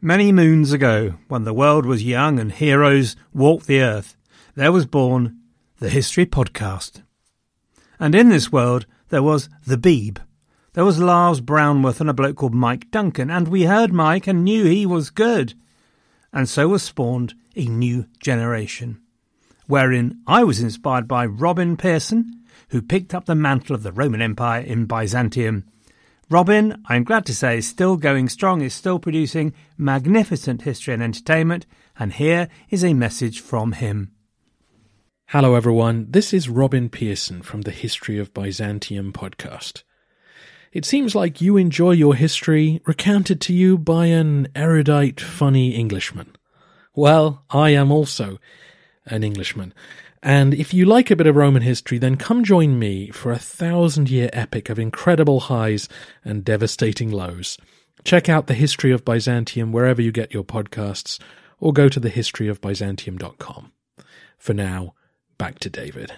Many moons ago, when the world was young and heroes walked the earth, there was born the History Podcast. And in this world, there was the Beeb. There was Lars Brownworth and a bloke called Mike Duncan, and we heard Mike and knew he was good. And so was spawned a new generation, wherein I was inspired by Robin Pearson, who picked up the mantle of the Roman Empire in Byzantium. Robin, I'm glad to say, is still going strong, is still producing magnificent history and entertainment, and here is a message from him. Hello everyone, this is Robin Pearson from the History of Byzantium podcast. It seems like you enjoy your history recounted to you by an erudite, funny Englishman. Well, I am also an Englishman. And if you like a bit of Roman history, then come join me for a 1,000-year epic of incredible highs and devastating lows. Check out The History of Byzantium wherever you get your podcasts, or go to thehistoryofbyzantium.com. For now, back to David.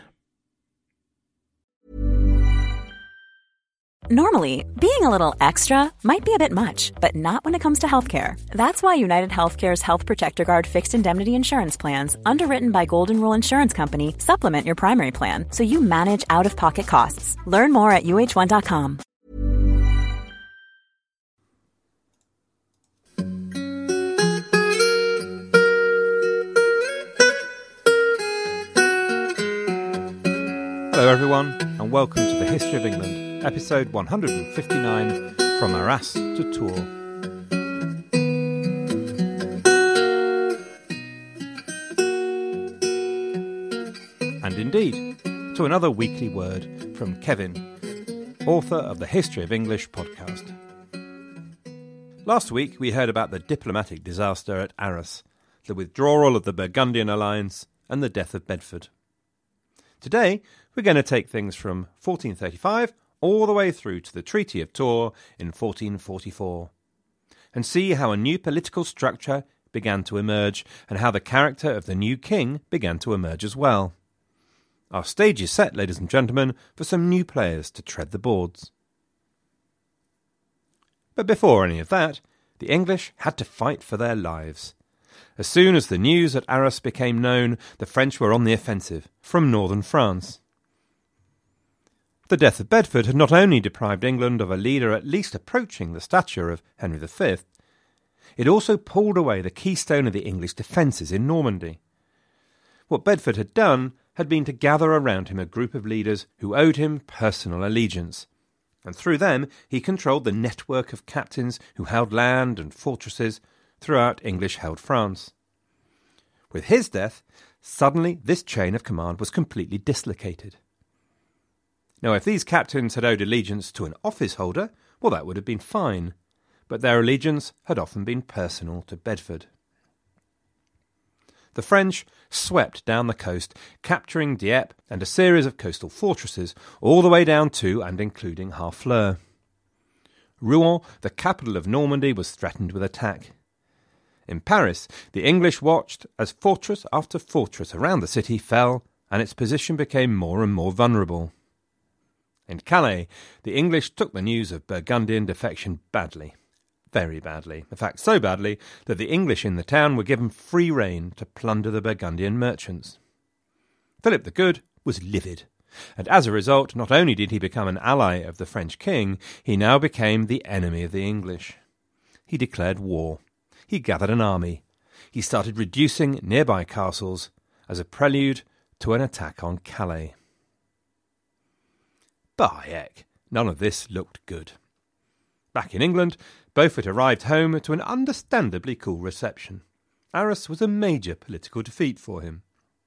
Normally, being a little extra might be a bit much, but not when it comes to healthcare. That's why United Healthcare's Health Protector Guard fixed indemnity insurance plans, underwritten by Golden Rule Insurance Company, supplement your primary plan so you manage out-of-pocket costs. Learn more at uh1.com. Hello everyone, and welcome to the History of England. Episode 159, From Arras to Tours. And indeed, to another weekly word from Kevin, author of the History of English podcast. Last week we heard about the diplomatic disaster at Arras, the withdrawal of the Burgundian alliance, and the death of Bedford. Today we're going to take things from 1435 all the way through to the Treaty of Tours in 1444, and see how a new political structure began to emerge and how the character of the new king began to emerge as well. Our stage is set, ladies and gentlemen, for some new players to tread the boards. But before any of that, the English had to fight for their lives. As soon as the news at Arras became known, the French were on the offensive from northern France. The death of Bedford had not only deprived England of a leader at least approaching the stature of Henry V, it also pulled away the keystone of the English defences in Normandy. What Bedford had done had been to gather around him a group of leaders who owed him personal allegiance, and through them he controlled the network of captains who held land and fortresses throughout English-held France. With his death, suddenly this chain of command was completely dislocated. Now, if these captains had owed allegiance to an office holder, well, that would have been fine, but their allegiance had often been personal to Bedford. The French swept down the coast, capturing Dieppe and a series of coastal fortresses, all the way down to and including Harfleur. Rouen, the capital of Normandy, was threatened with attack. In Paris, the English watched as fortress after fortress around the city fell, and its position became more and more vulnerable. In Calais, the English took the news of Burgundian defection badly. Very badly. In fact, so badly that the English in the town were given free rein to plunder the Burgundian merchants. Philip the Good was livid, and as a result, not only did he become an ally of the French king, he now became the enemy of the English. He declared war. He gathered an army. He started reducing nearby castles as a prelude to an attack on Calais. By heck, none of this looked good. Back in England, Beaufort arrived home to an understandably cool reception. Arras was a major political defeat for him.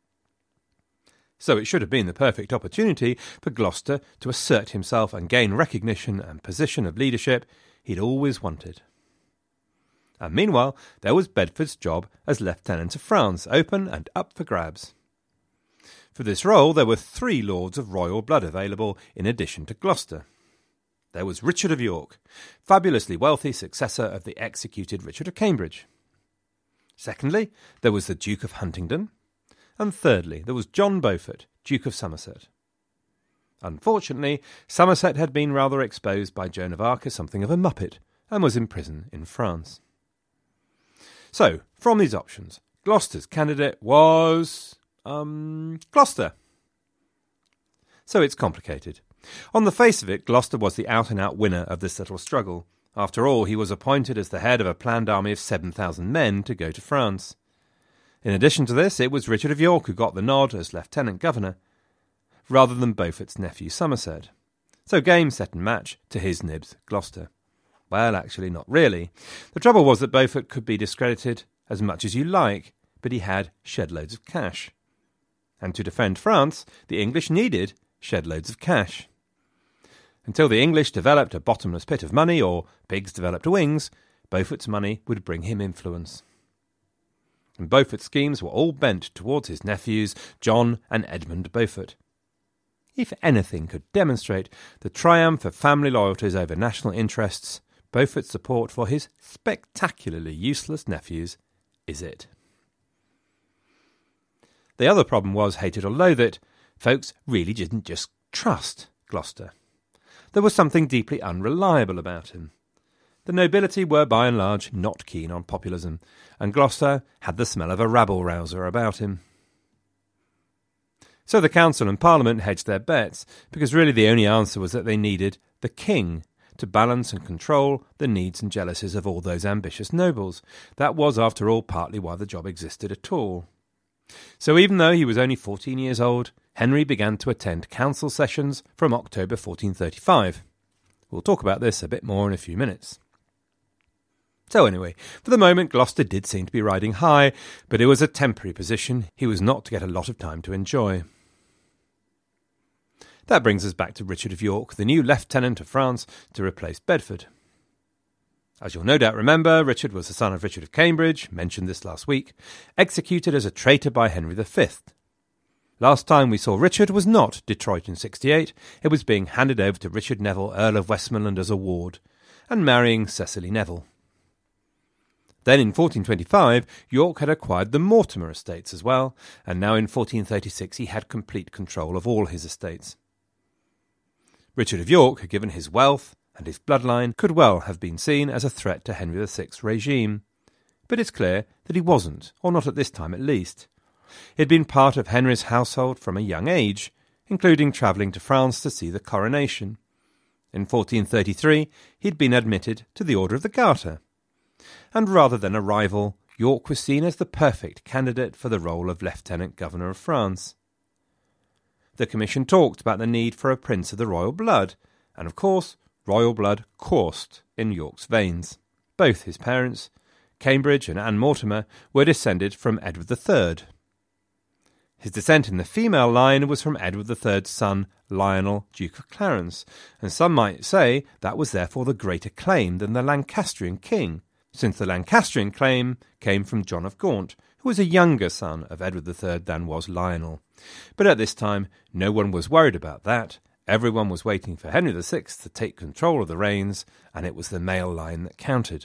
So it should have been the perfect opportunity for Gloucester to assert himself and gain recognition and position of leadership he'd always wanted. And meanwhile, there was Bedford's job as Lieutenant of France, open and up for grabs. For this role, there were 3 lords of royal blood available in addition to Gloucester. There was Richard of York, fabulously wealthy successor of the executed Richard of Cambridge. Secondly, there was the Duke of Huntingdon. And thirdly, there was John Beaufort, Duke of Somerset. Unfortunately, Somerset had been rather exposed by Joan of Arc as something of a muppet, and was in prison in France. So, from these options, Gloucester's candidate was Gloucester. So it's complicated. On the face of it, Gloucester was the out-and-out winner of this little struggle. After all, he was appointed as the head of a planned army of 7,000 men to go to France. In addition to this, it was Richard of York who got the nod as lieutenant governor, rather than Beaufort's nephew Somerset. So game, set and match to his nibs, Gloucester. Well, actually not really. The trouble was that Beaufort could be discredited as much as you like, but he had shed loads of cash. And to defend France, the English needed shed loads of cash. Until the English developed a bottomless pit of money, or pigs developed wings, Beaufort's money would bring him influence. And Beaufort's schemes were all bent towards his nephews, John and Edmund Beaufort. If anything could demonstrate the triumph of family loyalties over national interests, Beaufort's support for his spectacularly useless nephews is it. The other problem was, hate it or loathe it, folks really didn't just trust Gloucester. There was something deeply unreliable about him. The nobility were by and large not keen on populism, and Gloucester had the smell of a rabble-rouser about him. So the council and parliament hedged their bets, because really the only answer was that they needed the king to balance and control the needs and jealousies of all those ambitious nobles. That was, after all, partly why the job existed at all. So even though he was only 14 years old, Henry began to attend council sessions from October 1435. We'll talk about this a bit more in a few minutes. So anyway, for the moment Gloucester did seem to be riding high, but it was a temporary position he was not to get a lot of time to enjoy. That brings us back to Richard of York, the new lieutenant of France to replace Bedford. As you'll no doubt remember, Richard was the son of Richard of Cambridge, mentioned this last week, executed as a traitor by Henry V. Last time we saw Richard was not Detroit in 68, it was being handed over to Richard Neville, Earl of Westmoreland, as a ward, and marrying Cecily Neville. Then in 1425, York had acquired the Mortimer estates as well, and now in 1436 he had complete control of all his estates. Richard of York, given his wealth and his bloodline, could well have been seen as a threat to Henry VI's regime. But it's clear that he wasn't, or not at this time at least. He had been part of Henry's household from a young age, including travelling to France to see the coronation. In 1433 he had been admitted to the Order of the Garter. And rather than a rival, York was seen as the perfect candidate for the role of Lieutenant Governor of France. The commission talked about the need for a prince of the royal blood, and of course, royal blood coursed in York's veins. Both his parents, Cambridge and Anne Mortimer, were descended from Edward III. His descent in the female line was from Edward III's son, Lionel, Duke of Clarence, and some might say that was therefore the greater claim than the Lancastrian king, since the Lancastrian claim came from John of Gaunt, who was a younger son of Edward III than was Lionel. But at this time, no one was worried about that. Everyone was waiting for Henry VI to take control of the reins, and it was the male line that counted.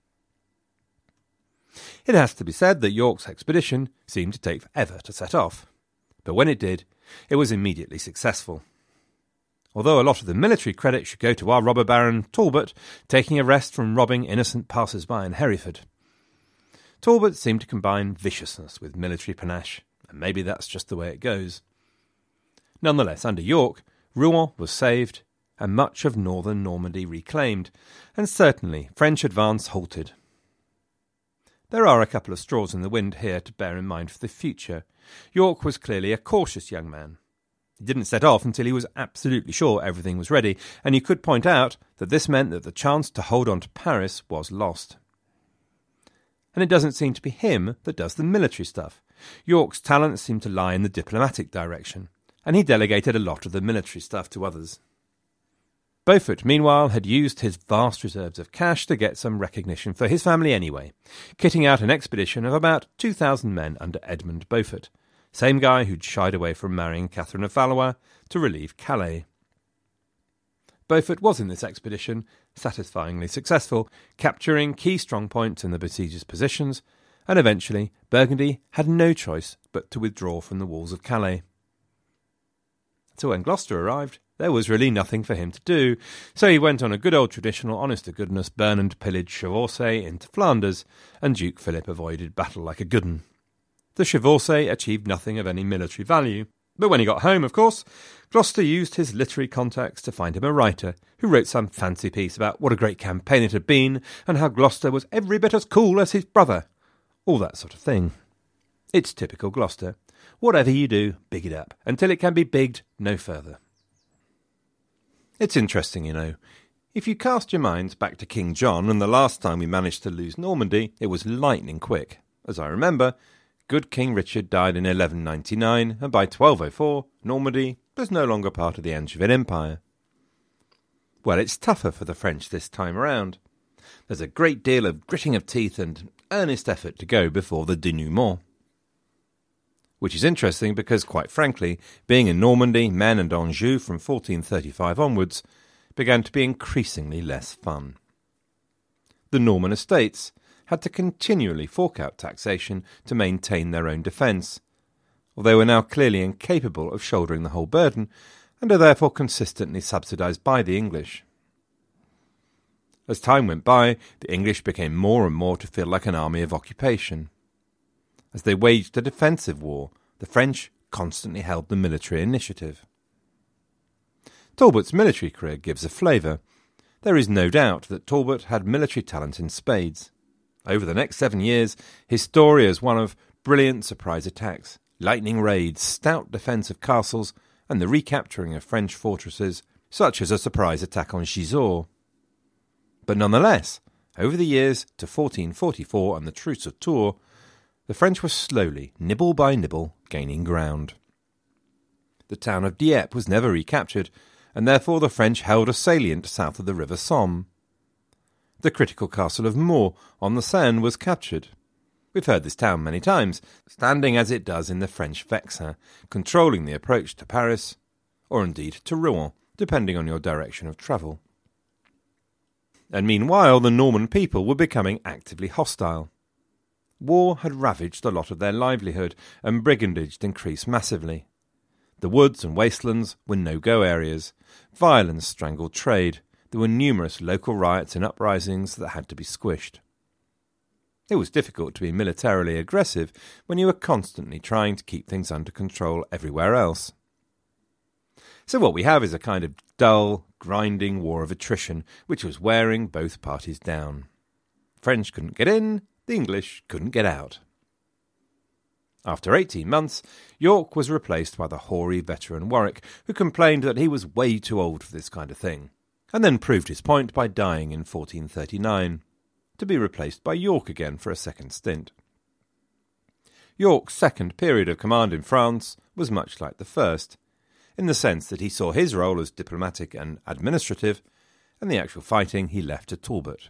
It has to be said that York's expedition seemed to take forever to set off. But when it did, it was immediately successful. Although a lot of the military credit should go to our robber baron, Talbot, taking a rest from robbing innocent passers-by in Hereford. Talbot seemed to combine viciousness with military panache, and maybe that's just the way it goes. Nonetheless, under York, Rouen was saved, and much of northern Normandy reclaimed, and certainly French advance halted. There are a couple of straws in the wind here to bear in mind for the future. York was clearly a cautious young man. He didn't set off until he was absolutely sure everything was ready, and you could point out that this meant that the chance to hold on to Paris was lost. And it doesn't seem to be him that does the military stuff. York's talents seem to lie in the diplomatic direction, and he delegated a lot of the military stuff to others. Beaufort, meanwhile, had used his vast reserves of cash to get some recognition for his family anyway, kitting out an expedition of about 2,000 men under Edmund Beaufort, same guy who'd shied away from marrying Catherine of Valois to relieve Calais. Beaufort was in this expedition satisfyingly successful, capturing key strong points in the besiegers' positions, and eventually Burgundy had no choice but to withdraw from the walls of Calais. So when Gloucester arrived, there was really nothing for him to do, so he went on a good old traditional honest-to-goodness burn and pillage chevauchée into Flanders, and Duke Philip avoided battle like a good 'un. The chevauchée achieved nothing of any military value, but when he got home, of course, Gloucester used his literary contacts to find him a writer who wrote some fancy piece about what a great campaign it had been, and how Gloucester was every bit as cool as his brother. All that sort of thing. It's typical Gloucester. Whatever you do, big it up, until it can be bigged no further. It's interesting, you know. If you cast your minds back to King John and the last time we managed to lose Normandy, it was lightning quick. As I remember, good King Richard died in 1199, and by 1204, Normandy was no longer part of the Angevin Empire. Well, it's tougher for the French this time around. There's a great deal of gritting of teeth and earnest effort to go before the denouement. Which is interesting because, quite frankly, being in Normandy, Maine and Anjou from 1435 onwards began to be increasingly less fun. The Norman estates had to continually fork out taxation to maintain their own defence, or they were now clearly incapable of shouldering the whole burden, and are therefore consistently subsidised by the English. As time went by, the English became more and more to feel like an army of occupation. As they waged a defensive war, the French constantly held the military initiative. Talbot's military career gives a flavour. There is no doubt that Talbot had military talent in spades. Over the next 7 years, his story is one of brilliant surprise attacks, lightning raids, stout defence of castles, and the recapturing of French fortresses, such as a surprise attack on Gisors. But nonetheless, over the years to 1444 and the Truce of Tours, the French were slowly, nibble by nibble, gaining ground. The town of Dieppe was never recaptured, and therefore the French held a salient south of the river Somme. The critical castle of Meaux on the Seine was captured. We've heard this town many times, standing as it does in the French Vexin, controlling the approach to Paris, or indeed to Rouen, depending on your direction of travel. And meanwhile the Norman people were becoming actively hostile. War had ravaged a lot of their livelihood, and brigandage increased massively. The woods and wastelands were no-go areas. Violence strangled trade. There were numerous local riots and uprisings that had to be squished. It was difficult to be militarily aggressive when you were constantly trying to keep things under control everywhere else. So what we have is a kind of dull, grinding war of attrition, which was wearing both parties down. French couldn't get in, the English couldn't get out. After 18 months, York was replaced by the hoary veteran Warwick, who complained that he was way too old for this kind of thing, and then proved his point by dying in 1439, to be replaced by York again for a second stint. York's second period of command in France was much like the first, in the sense that he saw his role as diplomatic and administrative, and the actual fighting he left to Talbot.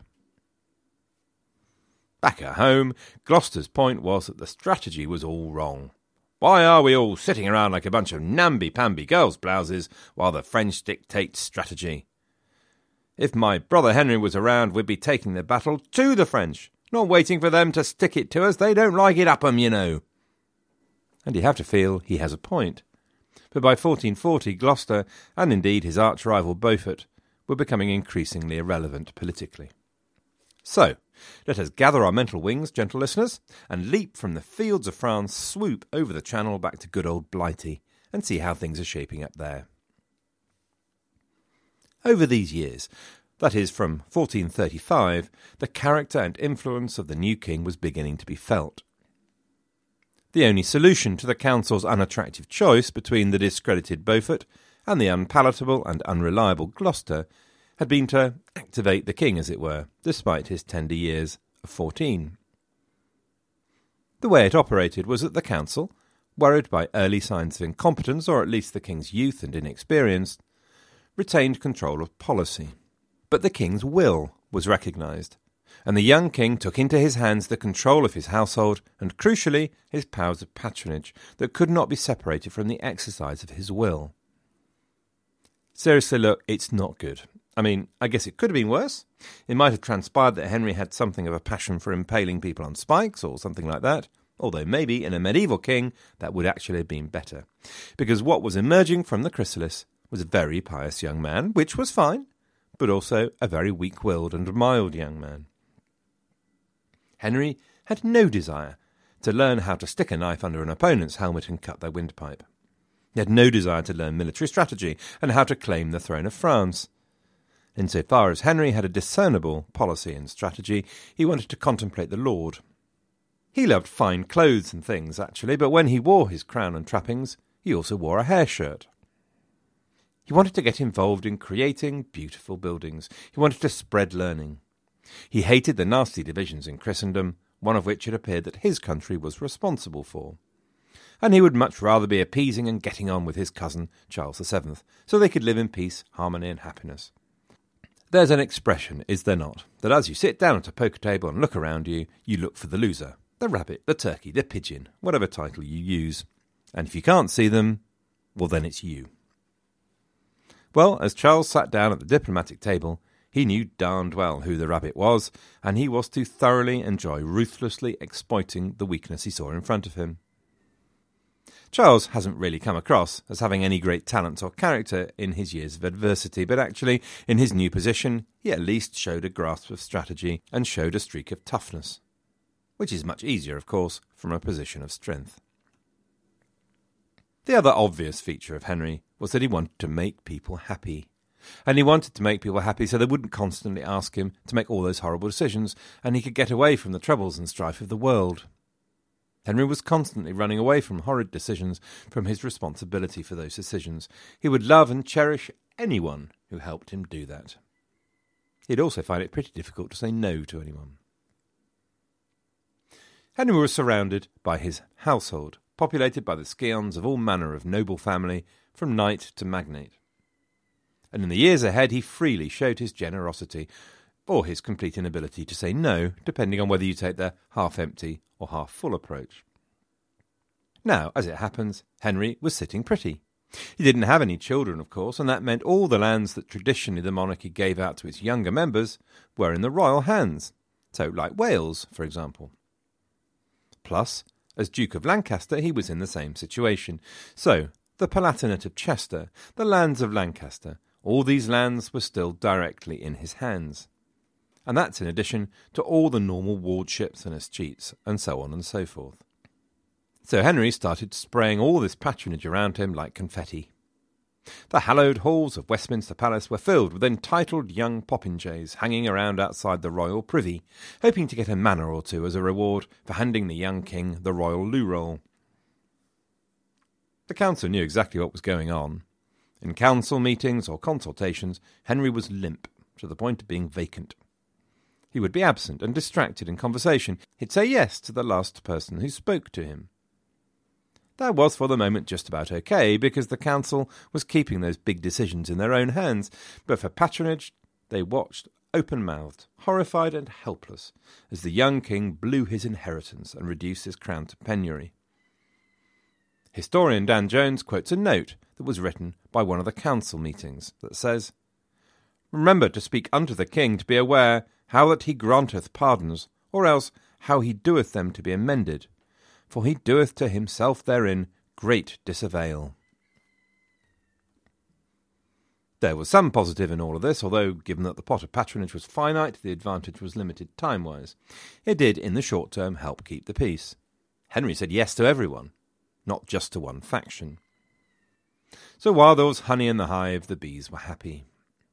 Back at home, Gloucester's point was that the strategy was all wrong. Why are we all sitting around like a bunch of namby-pamby girls' blouses while the French dictate strategy? If my brother Henry was around, we'd be taking the battle to the French, not waiting for them to stick it to us. They don't like it up 'em, you know. And you have to feel he has a point. But by 1440, Gloucester, and indeed his arch-rival Beaufort, were becoming increasingly irrelevant politically. So, let us gather our mental wings, gentle listeners, and leap from the fields of France, swoop over the Channel back to good old Blighty, and see how things are shaping up there. Over these years, that is from 1435, the character and influence of the new king was beginning to be felt. The only solution to the council's unattractive choice between the discredited Beaufort and the unpalatable and unreliable Gloucester had been to activate the king, as it were, despite his tender years of 14. The way it operated was that the council, worried by early signs of incompetence, or at least the king's youth and inexperience, retained control of policy. But the king's will was recognised, and the young king took into his hands the control of his household and, crucially, his powers of patronage that could not be separated from the exercise of his will. Seriously, look, it's not good. I mean, I guess it could have been worse. It might have transpired that Henry had something of a passion for impaling people on spikes or something like that, although maybe in a medieval king that would actually have been better, because what was emerging from the chrysalis was a very pious young man, which was fine, but also a very weak-willed and mild young man. Henry had no desire to learn how to stick a knife under an opponent's helmet and cut their windpipe. He had no desire to learn military strategy and how to claim the throne of France. Insofar as Henry had a discernible policy and strategy, he wanted to contemplate the Lord. He loved fine clothes and things, actually, but when he wore his crown and trappings, he also wore a hair shirt. He wanted to get involved in creating beautiful buildings. He wanted to spread learning. He hated the nasty divisions in Christendom, one of which it appeared that his country was responsible for. And he would much rather be appeasing and getting on with his cousin, Charles VII, so they could live in peace, harmony and happiness. There's an expression, is there not, that as you sit down at a poker table and look around you, you look for the loser, the rabbit, the turkey, the pigeon, whatever title you use. And if you can't see them, well then it's you. Well, as Charles sat down at the diplomatic table, he knew darned well who the rabbit was, and he was to thoroughly enjoy ruthlessly exploiting the weakness he saw in front of him. Charles hasn't really come across as having any great talent or character in his years of adversity, but actually, in his new position, he at least showed a grasp of strategy and showed a streak of toughness, which is much easier, of course, from a position of strength. The other obvious feature of Henry was that he wanted to make people happy. And he wanted to make people happy so they wouldn't constantly ask him to make all those horrible decisions, and he could get away from the troubles and strife of the world. Henry was constantly running away from horrid decisions, from his responsibility for those decisions. He would love and cherish anyone who helped him do that. He'd also find it pretty difficult to say no to anyone. Henry was surrounded by his household, populated by the scions of all manner of noble family, from knight to magnate. And in the years ahead he freely showed his generosity, or his complete inability to say no, depending on whether you take the half-empty or half-full approach. Now, as it happens, Henry was sitting pretty. He didn't have any children, of course, and that meant all the lands that traditionally the monarchy gave out to its younger members were in the royal hands, so like Wales, for example. Plus, as Duke of Lancaster, he was in the same situation. So, the Palatinate of Chester, the lands of Lancaster, all these lands were still directly in his hands. And that's in addition to all the normal wardships and escheats, and so on and so forth. So Henry started spraying all this patronage around him like confetti. The hallowed halls of Westminster Palace were filled with entitled young popinjays hanging around outside the royal privy, hoping to get a manor or two as a reward for handing the young king the royal loo roll. The council knew exactly what was going on. In council meetings or consultations, Henry was limp, to the point of being vacant. He would be absent and distracted in conversation. He'd say yes to the last person who spoke to him. That was for the moment just about okay, because the council was keeping those big decisions in their own hands, but for patronage they watched open-mouthed, horrified and helpless, as the young king blew his inheritance and reduced his crown to penury. Historian Dan Jones quotes a note that was written by one of the council meetings that says, "Remember to speak unto the king to be aware how that he granteth pardons, or else how he doeth them to be amended, for he doeth to himself therein great disavail." There was some positive in all of this, although, given that the pot of patronage was finite, the advantage was limited time-wise. It did, in the short term, help keep the peace. Henry said yes to everyone, not just to one faction. So while there was honey in the hive, the bees were happy.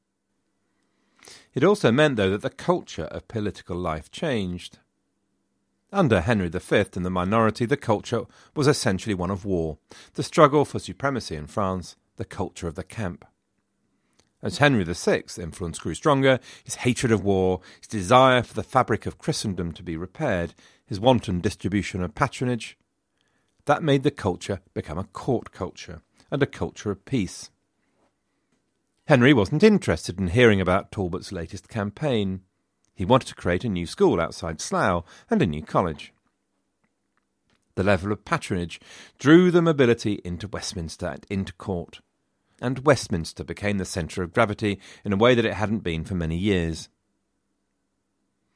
It also meant, though, that the culture of political life changed. Under Henry V and the minority, the culture was essentially one of war, the struggle for supremacy in France, the culture of the camp. As Henry VI's influence grew stronger, his hatred of war, his desire for the fabric of Christendom to be repaired, his wanton distribution of patronage, that made the culture become a court culture and a culture of peace. Henry wasn't interested in hearing about Talbot's latest campaign. He wanted to create a new school outside Slough and a new college. The level of patronage drew the mobility into Westminster and into court, and Westminster became the centre of gravity in a way that it hadn't been for many years.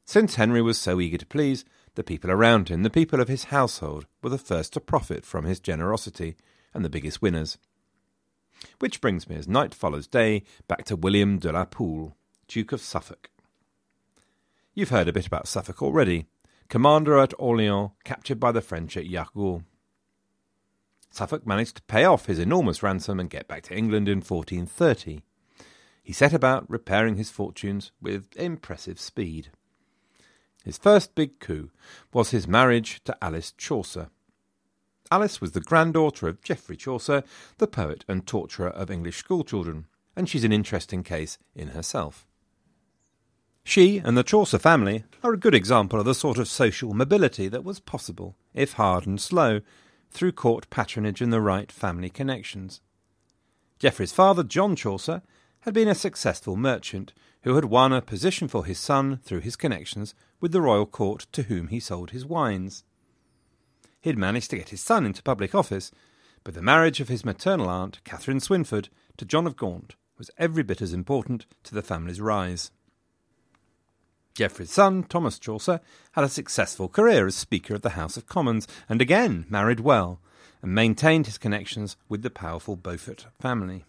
Since Henry was so eager to please, the people around him, the people of his household, were the first to profit from his generosity and the biggest winners. Which brings me, as night follows day, back to William de la Pole, Duke of Suffolk. You've heard a bit about Suffolk already, commander at Orleans, captured by the French at Yargeau. Suffolk managed to pay off his enormous ransom and get back to England in 1430. He set about repairing his fortunes with impressive speed. His first big coup was his marriage to Alice Chaucer. Alice was the granddaughter of Geoffrey Chaucer, the poet and torturer of English schoolchildren, and she's an interesting case in herself. She and the Chaucer family are a good example of the sort of social mobility that was possible, if hard and slow, through court patronage and the right family connections. Geoffrey's father, John Chaucer, had been a successful merchant who had won a position for his son through his connections with the royal court to whom he sold his wines. He had managed to get his son into public office, but the marriage of his maternal aunt, Catherine Swynford, to John of Gaunt was every bit as important to the family's rise. Geoffrey's son, Thomas Chaucer, had a successful career as Speaker of the House of Commons, and again married well, and maintained his connections with the powerful Beaufort family.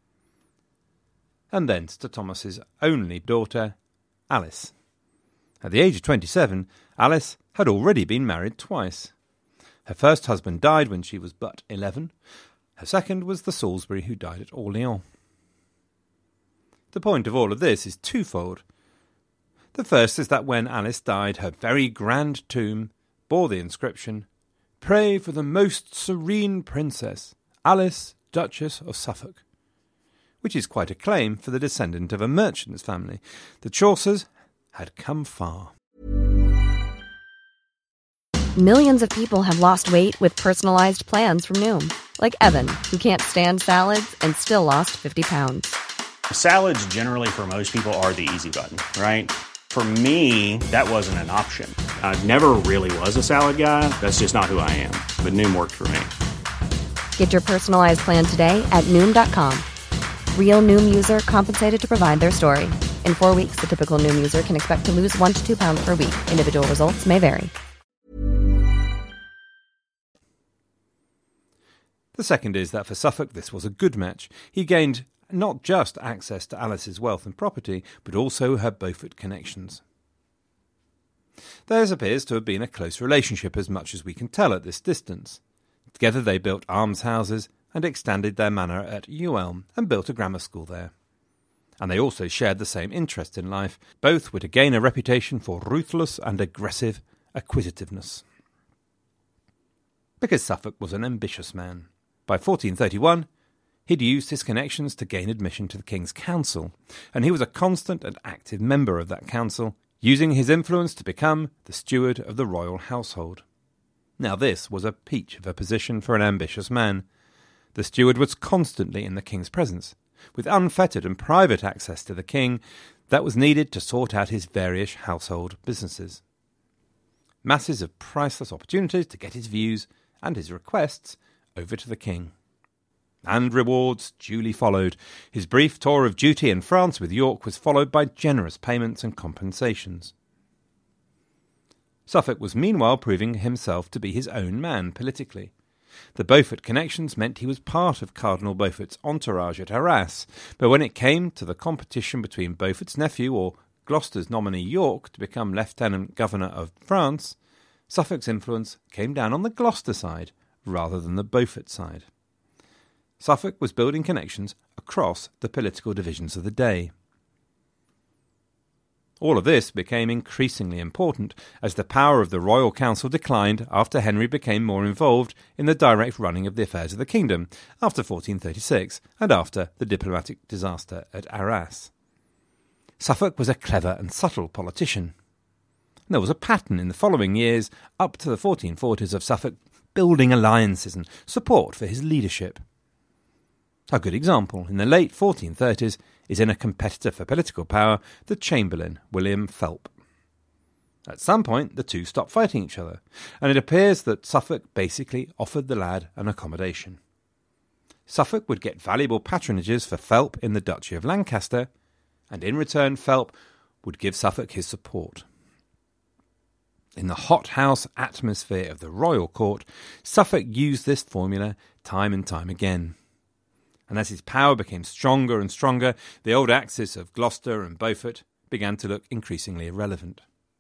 And thence to Thomas's only daughter, Alice. At the age of 27, Alice had already been married twice. Her first husband died when she was but 11. Her second was the Salisbury who died at Orleans. The point of all of this is twofold. The first is that when Alice died, her very grand tomb bore the inscription, "Pray for the most serene princess, Alice, Duchess of Suffolk," which is quite a claim for the descendant of a merchant's family. The Chaucers had come far. Millions of people have lost weight with personalized plans from Noom. Like Evan, who can't stand salads and still lost 50 pounds. Salads generally for most people are the easy button, right? For me, that wasn't an option. I never really was a salad guy. That's just not who I am. But Noom worked for me. Get your personalized plan today at Noom.com. Real Noom user compensated to provide their story. In 4 weeks, the typical Noom user can expect to lose 1 to 2 pounds per week. Individual results may vary. The second is that for Suffolk this was a good match. He gained not just access to Alice's wealth and property, but also her Beaufort connections. Theirs appears to have been a close relationship as much as we can tell at this distance. Together they built almshouses and extended their manor at Ewelme and built a grammar school there. And they also shared the same interest in life. Both were to gain a reputation for ruthless and aggressive acquisitiveness. Because Suffolk was an ambitious man. By 1431, he'd used his connections to gain admission to the King's Council, and he was a constant and active member of that council, using his influence to become the steward of the royal household. Now this was a peach of a position for an ambitious man. The steward was constantly in the King's presence, with unfettered and private access to the King that was needed to sort out his various household businesses. Masses of priceless opportunities to get his views and his requests over to the King. And rewards duly followed. His brief tour of duty in France with York was followed by generous payments and compensations. Suffolk was meanwhile proving himself to be his own man politically. The Beaufort connections meant he was part of Cardinal Beaufort's entourage at Arras, but when it came to the competition between Beaufort's nephew or Gloucester's nominee York to become Lieutenant Governor of France, Suffolk's influence came down on the Gloucester side rather than the Beaufort side. Suffolk was building connections across the political divisions of the day. All of this became increasingly important as the power of the royal council declined after Henry became more involved in the direct running of the affairs of the kingdom after 1436 and after the diplomatic disaster at Arras. Suffolk was a clever and subtle politician. There was a pattern in the following years up to the 1440s of Suffolk building alliances and support for his leadership. A good example in the late 1430s is in a competitor for political power, the Chamberlain, William Phelp. At some point, the two stopped fighting each other, and it appears that Suffolk basically offered the lad an accommodation. Suffolk would get valuable patronages for Phelp in the Duchy of Lancaster, and in return Phelp would give Suffolk his support. In the hothouse atmosphere of the royal court, Suffolk used this formula time and time again. And as his power became stronger and stronger, the old axis of Gloucester and Beaufort began to look increasingly irrelevant.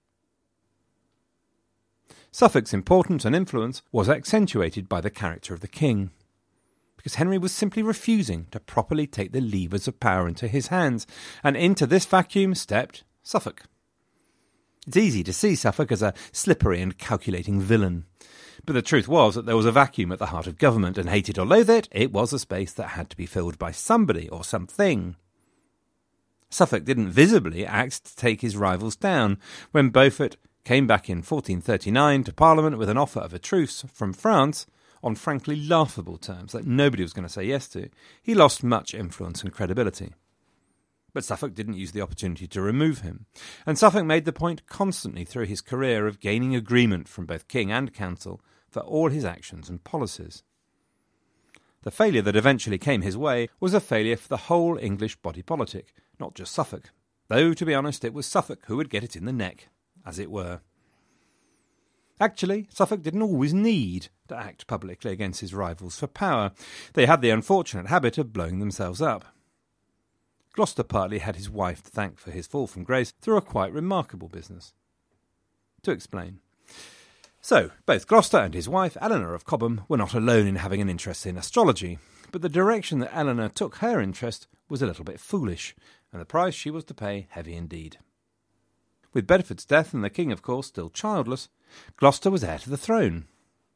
Suffolk's importance and influence was accentuated by the character of the king, because Henry was simply refusing to properly take the levers of power into his hands, and into this vacuum stepped Suffolk. It's easy to see Suffolk as a slippery and calculating villain, but the truth was that there was a vacuum at the heart of government, and hate it or loathe it, it was a space that had to be filled by somebody or something. Suffolk didn't visibly act to take his rivals down. When Beaufort came back in 1439 to Parliament with an offer of a truce from France, on frankly laughable terms that nobody was going to say yes to, he lost much influence and credibility. But Suffolk didn't use the opportunity to remove him, and Suffolk made the point constantly through his career of gaining agreement from both king and council for all his actions and policies. The failure that eventually came his way was a failure for the whole English body politic, not just Suffolk, though, to be honest, it was Suffolk who would get it in the neck, as it were. Actually, Suffolk didn't always need to act publicly against his rivals for power. They had the unfortunate habit of blowing themselves up. Gloucester partly had his wife to thank for his fall from grace through a quite remarkable business. To explain. So, both Gloucester and his wife, Eleanor of Cobham, were not alone in having an interest in astrology, but the direction that Eleanor took her interest was a little bit foolish, and the price she was to pay heavy indeed. With Bedford's death and the king, of course, still childless, Gloucester was heir to the throne.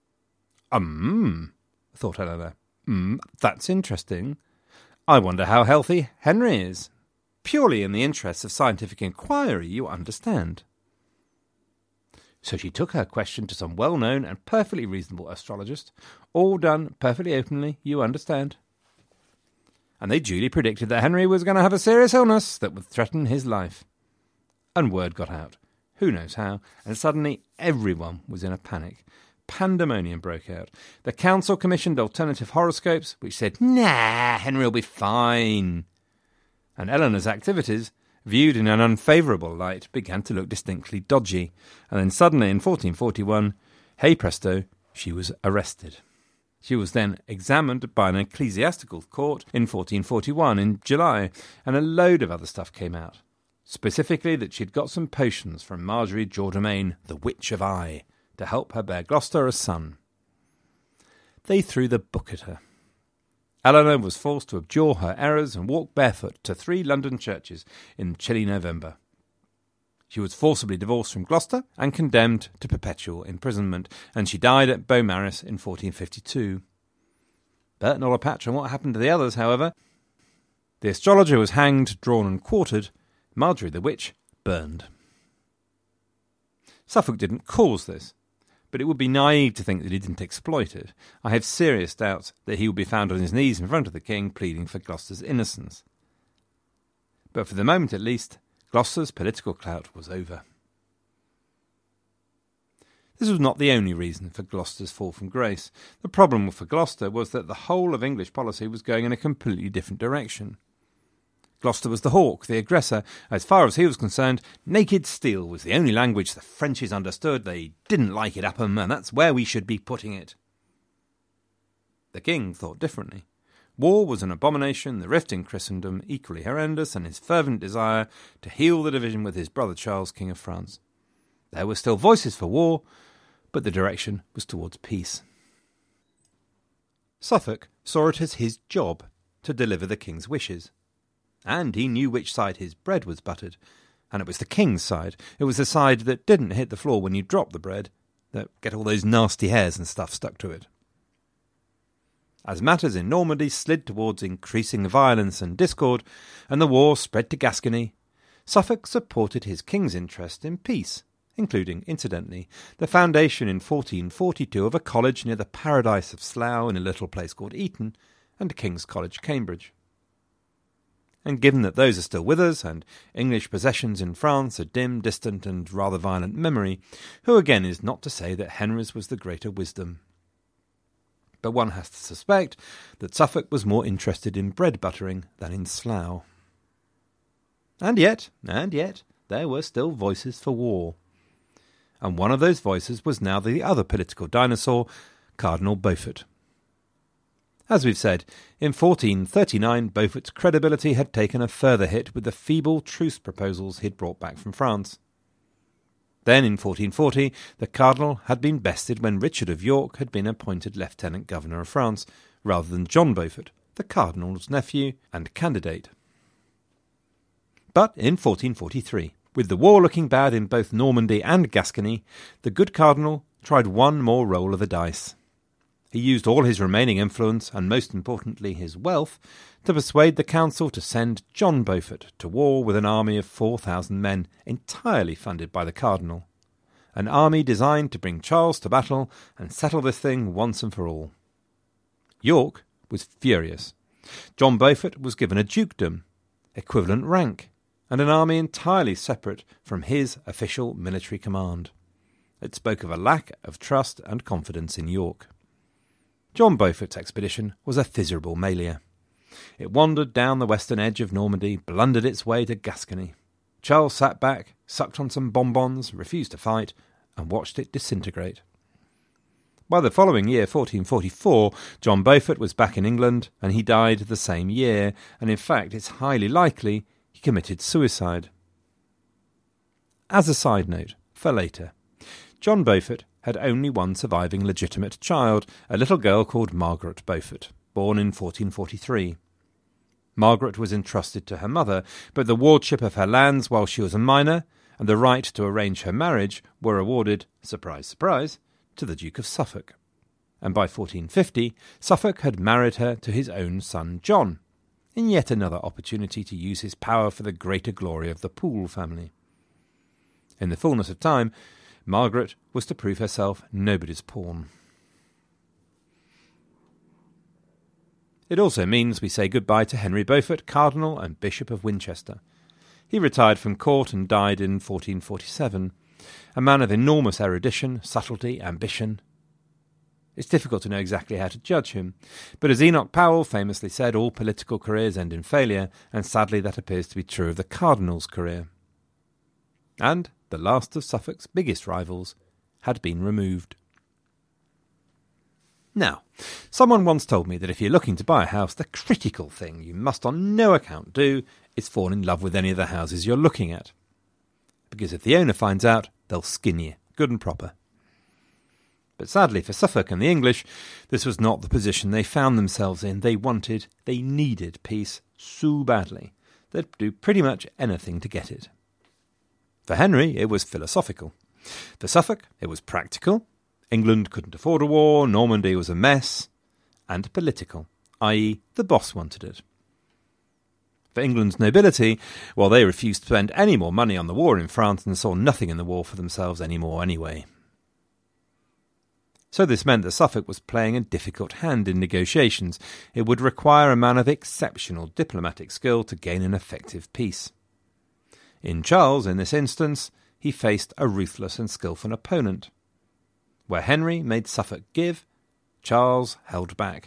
Thought Eleanor. That's interesting. I wonder how healthy Henry is. Purely in the interests of scientific inquiry, you understand. So she took her question to some well-known and perfectly reasonable astrologist, all done perfectly openly, you understand. And they duly predicted that Henry was going to have a serious illness that would threaten his life. And word got out, who knows how, and suddenly everyone was in a panic. Pandemonium broke out. The council commissioned alternative horoscopes, which said, "Nah, Henry will be fine." And Eleanor's activities, viewed in an unfavourable light, began to look distinctly dodgy. And then suddenly, in 1441, hey presto, she was arrested. She was then examined by an ecclesiastical court in 1441 in July, and a load of other stuff came out. Specifically that she'd got some potions from Marjorie Jourdamain, the Witch of Eye, to help her bear Gloucester a son. They threw the book at her. Eleanor was forced to abjure her errors and walk barefoot to 3 London churches in chilly November. She was forcibly divorced from Gloucester and condemned to perpetual imprisonment, and she died at Beaumaris in 1452. But not a patch on what happened to the others, however. The astrologer was hanged, drawn and quartered. Marjorie the Witch burned. Suffolk didn't cause this, but it would be naive to think that he didn't exploit it. I have serious doubts that he would be found on his knees in front of the king pleading for Gloucester's innocence. But for the moment at least, Gloucester's political clout was over. This was not the only reason for Gloucester's fall from grace. The problem for Gloucester was that the whole of English policy was going in a completely different direction. Gloucester was the hawk, the aggressor. As far as he was concerned, naked steel was the only language the Frenchies understood. They didn't like it, Upham, and that's where we should be putting it. The king thought differently. War was an abomination, the rift in Christendom equally horrendous, and his fervent desire to heal the division with his brother Charles, King of France. There were still voices for war, but the direction was towards peace. Suffolk saw it as his job to deliver the king's wishes. And he knew which side his bread was buttered, and it was the king's side. It was the side that didn't hit the floor when you dropped the bread, that get all those nasty hairs and stuff stuck to it. As matters in Normandy slid towards increasing violence and discord, and the war spread to Gascony, Suffolk supported his king's interest in peace, including, incidentally, the foundation in 1442 of a college near the Paradise of Slough in a little place called Eton, and King's College, Cambridge. And given that those are still with us, and English possessions in France a dim, distant, and rather violent memory, who again is not to say that Henry's was the greater wisdom. But one has to suspect that Suffolk was more interested in bread buttering than in Slough. And yet, there were still voices for war. and one of those voices was now the other political dinosaur, Cardinal Beaufort. As we've said, in 1439 Beaufort's credibility had taken a further hit with the feeble truce proposals he'd brought back from France. Then in 1440 the Cardinal had been bested when Richard of York had been appointed Lieutenant Governor of France, rather than John Beaufort, the Cardinal's nephew and candidate. But in 1443, with the war looking bad in both Normandy and Gascony, the good Cardinal tried one more roll of the dice. He used all his remaining influence, and most importantly his wealth, to persuade the council to send John Beaufort to war with an army of 4,000 men, entirely funded by the Cardinal. An army designed to bring Charles to battle and settle this thing once and for all. York was furious. John Beaufort was given a dukedom, equivalent rank, and an army entirely separate from his official military command. It spoke of a lack of trust and confidence in York. John Beaufort's expedition was a miserable failure. It wandered down the western edge of Normandy, blundered its way to Gascony. Charles sat back, sucked on some bonbons, refused to fight, and watched it disintegrate. By the following year, 1444, John Beaufort was back in England, and he died the same year, and in fact it's highly likely he committed suicide. As a side note, for later, John Beaufort had only one surviving legitimate child, a little girl called Margaret Beaufort, born in 1443. Margaret was entrusted to her mother, but the wardship of her lands while she was a minor, and the right to arrange her marriage, were awarded, surprise, surprise, to the Duke of Suffolk. And by 1450, Suffolk had married her to his own son John, in yet another opportunity to use his power for the greater glory of the Poole family. In the fullness of time, Margaret was to prove herself nobody's pawn. It also means we say goodbye to Henry Beaufort, Cardinal and Bishop of Winchester. He retired from court and died in 1447, a man of enormous erudition, subtlety, ambition. It's difficult to know exactly how to judge him, but as Enoch Powell famously said, all political careers end in failure, and sadly that appears to be true of the Cardinal's career. And the last of Suffolk's biggest rivals had been removed. Now, someone once told me that if you're looking to buy a house, the critical thing you must on no account do is fall in love with any of the houses you're looking at. Because if the owner finds out, they'll skin you, good and proper. But sadly for Suffolk and the English, this was not the position they found themselves in. They needed peace so badly, they'd do pretty much anything to get it. For Henry, it was philosophical. For Suffolk, it was practical. England couldn't afford a war, Normandy was a mess. And political, i.e. the boss wanted it. For England's nobility, well, they refused to spend any more money on the war in France and saw nothing in the war for themselves anymore anyway. So this meant that Suffolk was playing a difficult hand in negotiations. It would require a man of exceptional diplomatic skill to gain an effective peace. In Charles, in this instance, he faced a ruthless and skilful opponent. Where Henry made Suffolk give, Charles held back.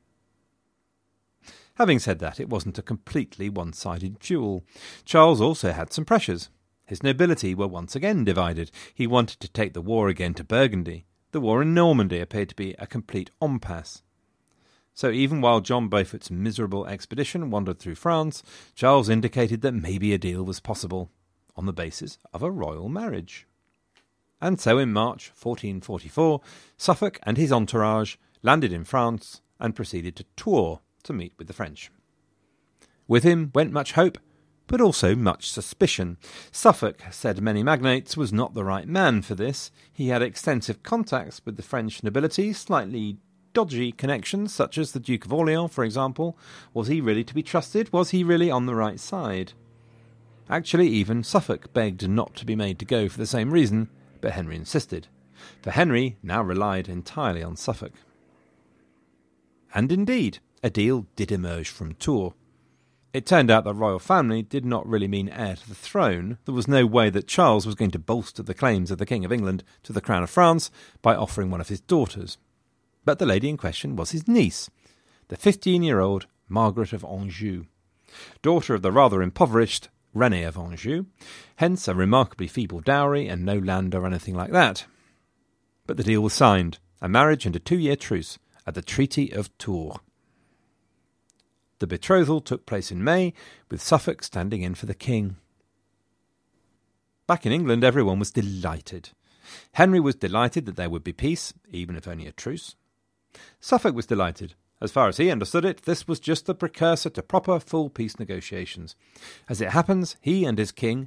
Having said that, it wasn't a completely one-sided duel. Charles also had some pressures. His nobility were once again divided. He wanted to take the war again to Burgundy. The war in Normandy appeared to be a complete impasse. So even while John Beaufort's miserable expedition wandered through France, Charles indicated that maybe a deal was possible, on the basis of a royal marriage. And so in March 1444, Suffolk and his entourage landed in France and proceeded to Tours to meet with the French. With him went much hope, but also much suspicion. Suffolk, said many magnates, was not the right man for this. He had extensive contacts with the French nobility, slightly dodgy connections, such as the Duke of Orleans, for example. Was he really to be trusted? Was he really on the right side? Actually, even Suffolk begged not to be made to go for the same reason, but Henry insisted, for Henry now relied entirely on Suffolk. And indeed, a deal did emerge from Tours. It turned out the royal family did not really mean heir to the throne. There was no way that Charles was going to bolster the claims of the King of England to the crown of France by offering one of his daughters. But the lady in question was his niece, the 15-year-old Margaret of Anjou, daughter of the rather impoverished René of Anjou, hence a remarkably feeble dowry and no land or anything like that. But the deal was signed, a marriage and a 2-year truce at the Treaty of Tours. The betrothal took place in May, with Suffolk standing in for the king. Back in England, everyone was delighted. Henry was delighted that there would be peace, even if only a truce. Suffolk was delighted. As far as he understood it, this was just the precursor to proper full peace negotiations. As it happens, he and his king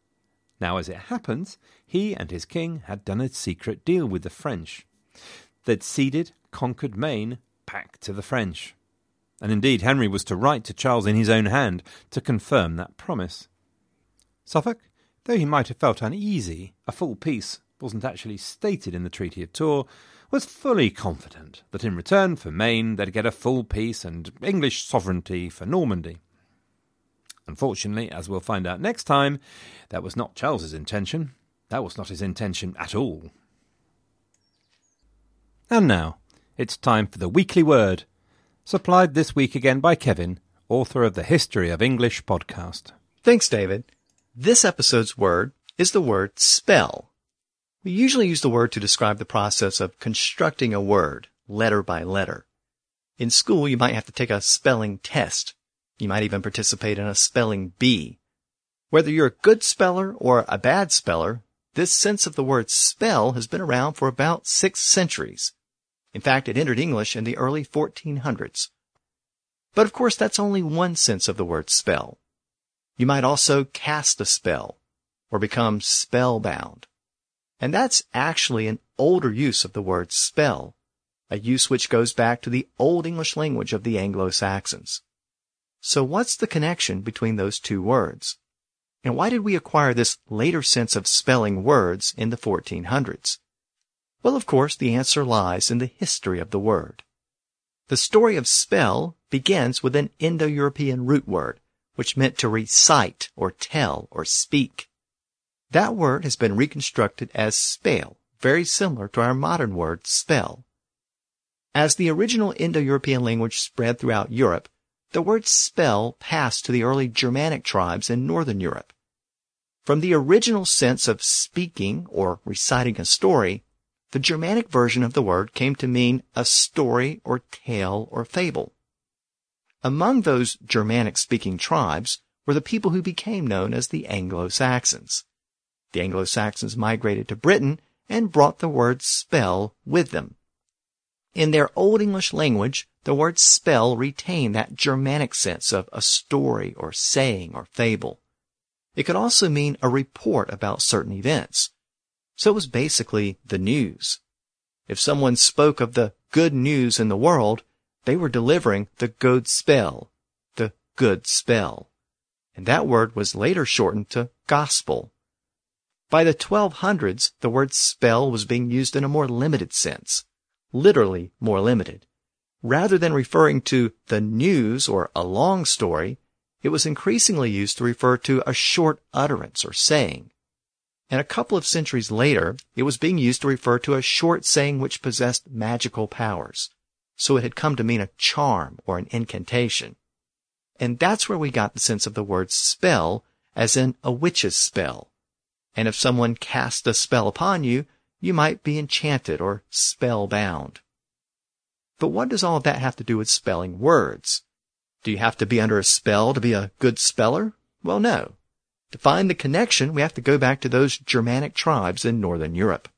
had done a secret deal with the French. They'd ceded conquered Maine back to the French. And indeed, Henry was to write to Charles in his own hand to confirm that promise. Suffolk, though he might have felt uneasy, a full peace wasn't actually stated in the Treaty of Tours, was fully confident that in return for Maine they'd get a full peace and English sovereignty for Normandy. Unfortunately, as we'll find out next time, that was not Charles's intention. That was not his intention at all. And now, it's time for the Weekly Word, supplied this week again by Kevin, author of the History of English podcast. Thanks, David. This episode's word is the word spell. We usually use the word to describe the process of constructing a word, letter by letter. In school, you might have to take a spelling test. You might even participate in a spelling bee. Whether you're a good speller or a bad speller, this sense of the word spell has been around for about 6 centuries. In fact, it entered English in the early 1400s. But of course, that's only one sense of the word spell. You might also cast a spell or become spellbound. And that's actually an older use of the word spell, a use which goes back to the Old English language of the Anglo-Saxons. So what's the connection between those two words? And why did we acquire this later sense of spelling words in the 1400s? Well, of course, the answer lies in the history of the word. The story of spell begins with an Indo-European root word, which meant to recite or tell or speak. That word has been reconstructed as spell, very similar to our modern word spell. As the original Indo-European language spread throughout Europe, the word spell passed to the early Germanic tribes in northern Europe. From the original sense of speaking or reciting a story, the Germanic version of the word came to mean a story or tale or fable. Among those Germanic-speaking tribes were the people who became known as the Anglo-Saxons. The Anglo-Saxons migrated to Britain and brought the word spell with them. In their Old English language, the word spell retained that Germanic sense of a story or saying or fable. It could also mean a report about certain events. So it was basically the news. If someone spoke of the good news in the world, they were delivering the good spell, the good spell. And that word was later shortened to gospel. By the 1200s, the word spell was being used in a more limited sense, literally more limited. Rather than referring to the news or a long story, it was increasingly used to refer to a short utterance or saying. And a couple of centuries later, it was being used to refer to a short saying which possessed magical powers. So it had come to mean a charm or an incantation. And that's where we got the sense of the word spell, as in a witch's spell. And if someone cast a spell upon you, you might be enchanted or spellbound. But what does all of that have to do with spelling words? Do you have to be under a spell to be a good speller? Well, no. To find the connection, we have to go back to those Germanic tribes in northern Europe.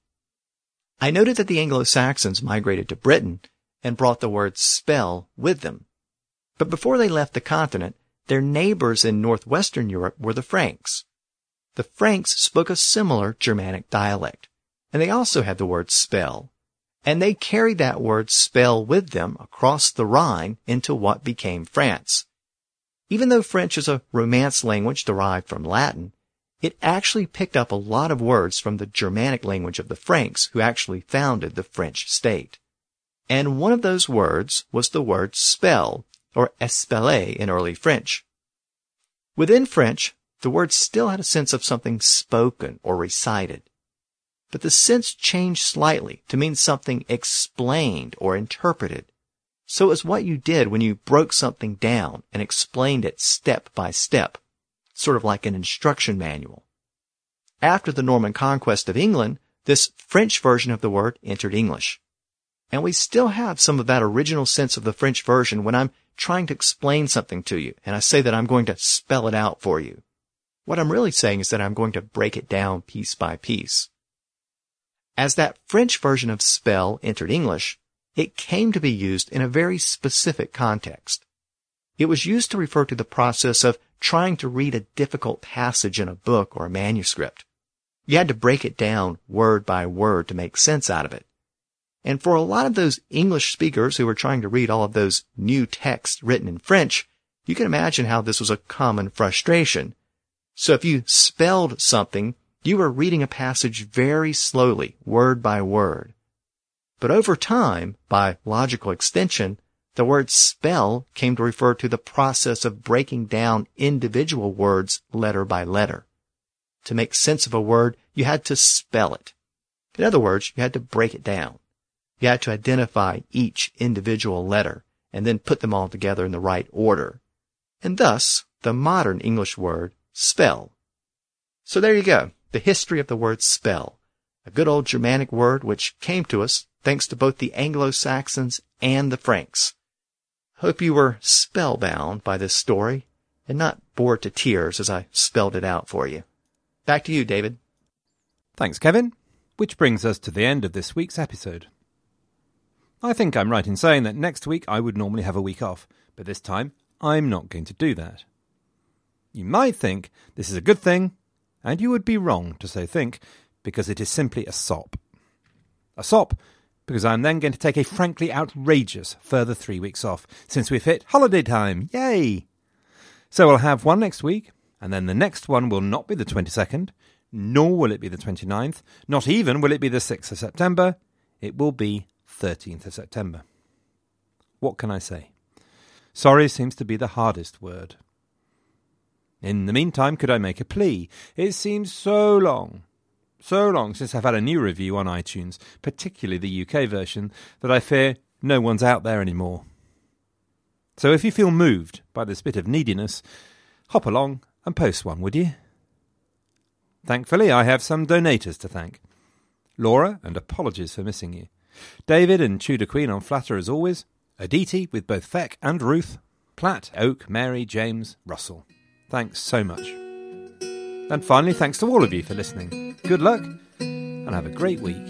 I noted that the Anglo-Saxons migrated to Britain and brought the word spell with them. But before they left the continent, their neighbors in northwestern Europe were the Franks. The Franks spoke a similar Germanic dialect, and they also had the word spell. And they carried that word spell with them across the Rhine into what became France. Even though French is a Romance language derived from Latin, it actually picked up a lot of words from the Germanic language of the Franks who actually founded the French state. And one of those words was the word spell, or espéler in early French. Within French, the word still had a sense of something spoken or recited. But the sense changed slightly to mean something explained or interpreted. So it was what you did when you broke something down and explained it step by step. sort of like an instruction manual. After the Norman conquest of England, this French version of the word entered English. And we still have some of that original sense of the French version when I'm trying to explain something to you, and I say that I'm going to spell it out for you. What I'm really saying is that I'm going to break it down piece by piece. As that French version of spell entered English, it came to be used in a very specific context. It was used to refer to the process of trying to read a difficult passage in a book or a manuscript. You had to break it down word by word to make sense out of it. And for a lot of those English speakers who were trying to read all of those new texts written in French, you can imagine how this was a common frustration. So if you spelled something, you were reading a passage very slowly, word by word. But over time, by logical extension, the word spell came to refer to the process of breaking down individual words letter by letter. To make sense of a word, you had to spell it. In other words, you had to break it down. You had to identify each individual letter and then put them all together in the right order. And thus, the modern English word spell. So there you go, the history of the word spell, a good old Germanic word which came to us thanks to both the Anglo-Saxons and the Franks. Hope you were spellbound by this story and not bored to tears as I spelled it out for you. Back to you, David. Thanks, Kevin. Which brings us to the end of this week's episode. I think I'm right in saying that next week I would normally have a week off, but this time I'm not going to do that. You might think this is a good thing, and you would be wrong to so think, because it is simply a sop. A sop because I'm then going to take a frankly outrageous further 3 weeks off, since we've hit holiday time. Yay! So we'll have one next week, and then the next one will not be the 22nd, nor will it be the 29th, not even will it be the 6th of September. It will be 13th of September. What can I say? Sorry seems to be the hardest word. In the meantime, could I make a plea? It seems so long since I've had a new review on iTunes, particularly the UK version, that I fear no one's out there anymore. So if you feel moved by this bit of neediness, hop along and post one, would you? Thankfully, I have some donators to thank. Laura, and apologies for missing you. David and Tudor Queen on Flatter as always. Aditi with both Feck and Ruth. Platt, Oak, Mary, James, Russell. Thanks so much. And finally, thanks to all of you for listening. Good luck, and have a great week.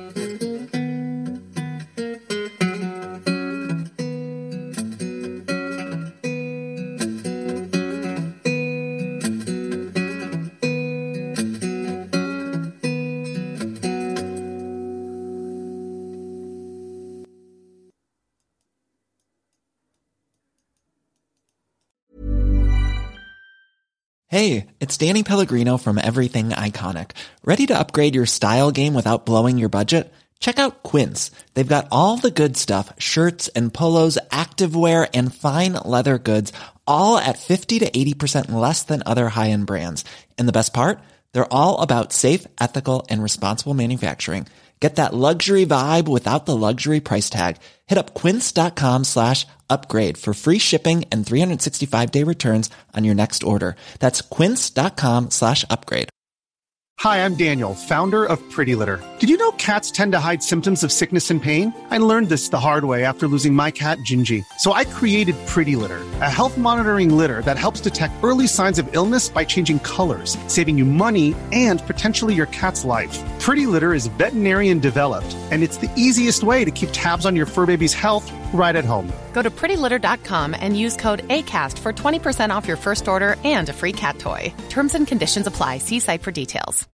Hey, it's Danny Pellegrino from Everything Iconic. Ready to upgrade your style game without blowing your budget? Check out Quince. They've got all the good stuff, shirts and polos, activewear, and fine leather goods, all at 50 to 80% less than other high-end brands. And the best part? They're all about safe, ethical, and responsible manufacturing. Get that luxury vibe without the luxury price tag. Hit up quince.com/upgrade for free shipping and 365-day returns on your next order. That's quince.com/upgrade. Hi, I'm Daniel, founder of Pretty Litter. Did you know cats tend to hide symptoms of sickness and pain? I learned this the hard way after losing my cat, Gingy. So I created Pretty Litter, a health monitoring litter that helps detect early signs of illness by changing colors, saving you money and potentially your cat's life. Pretty Litter is veterinarian developed, and it's the easiest way to keep tabs on your fur baby's health right at home. Go to prettylitter.com and use code ACAST for 20% off your first order and a free cat toy. Terms and conditions apply. See site for details.